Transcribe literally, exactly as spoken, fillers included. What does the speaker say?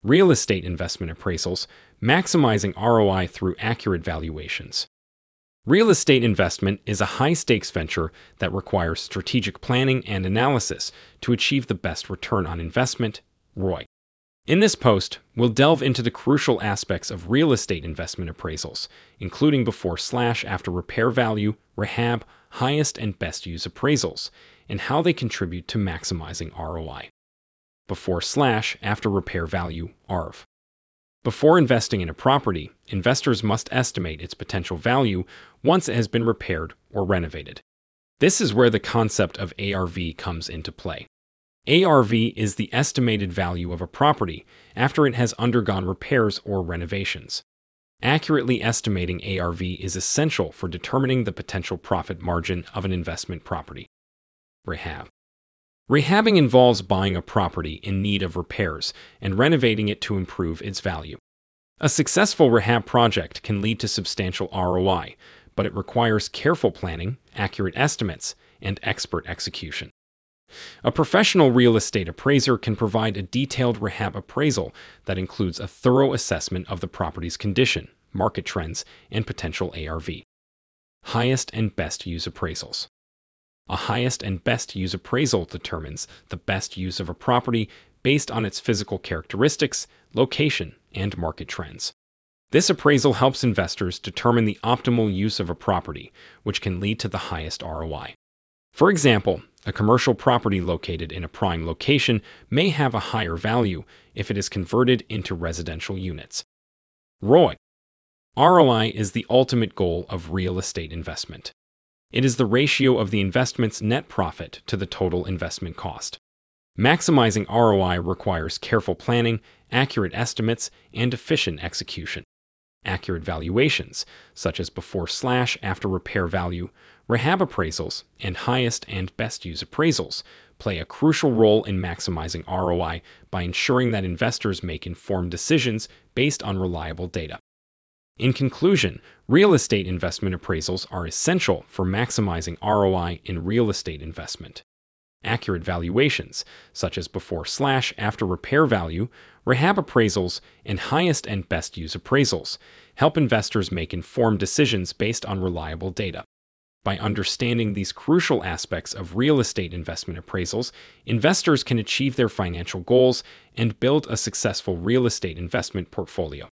Real estate investment appraisals, maximizing R O I through accurate valuations. Real estate investment is a high-stakes venture that requires strategic planning and analysis to achieve the best return on investment, R O I. In this post, we'll delve into the crucial aspects of real estate investment appraisals, including before slash after repair value, rehab, highest and best use appraisals, and how they contribute to maximizing R O I. Before slash after repair value, A R V. Before investing in a property, investors must estimate its potential value once it has been repaired or renovated. This is where the concept of A R V comes into play. A R V is the estimated value of a property after it has undergone repairs or renovations. Accurately estimating A R V is essential for determining the potential profit margin of an investment property. Rehab. Rehabbing involves buying a property in need of repairs and renovating it to improve its value. A successful rehab project can lead to substantial R O I, but it requires careful planning, accurate estimates, and expert execution. A professional real estate appraiser can provide a detailed rehab appraisal that includes a thorough assessment of the property's condition, market trends, and potential A R V. Highest and best use appraisals. A highest and best use appraisal determines the best use of a property based on its physical characteristics, location, and market trends. This appraisal helps investors determine the optimal use of a property, which can lead to the highest R O I. For example, a commercial property located in a prime location may have a higher value if it is converted into residential units. R O I. R O I is the ultimate goal of real estate investment. It is the ratio of the investment's net profit to the total investment cost. Maximizing R O I requires careful planning, accurate estimates, and efficient execution. Accurate valuations, such as before slash after repair value, rehab appraisals, and highest and best use appraisals, play a crucial role in maximizing R O I by ensuring that investors make informed decisions based on reliable data. In conclusion, real estate investment appraisals are essential for maximizing R O I in real estate investment. Accurate valuations, such as before slash after repair value, rehab appraisals, and highest and best use appraisals, help investors make informed decisions based on reliable data. By understanding these crucial aspects of real estate investment appraisals, investors can achieve their financial goals and build a successful real estate investment portfolio.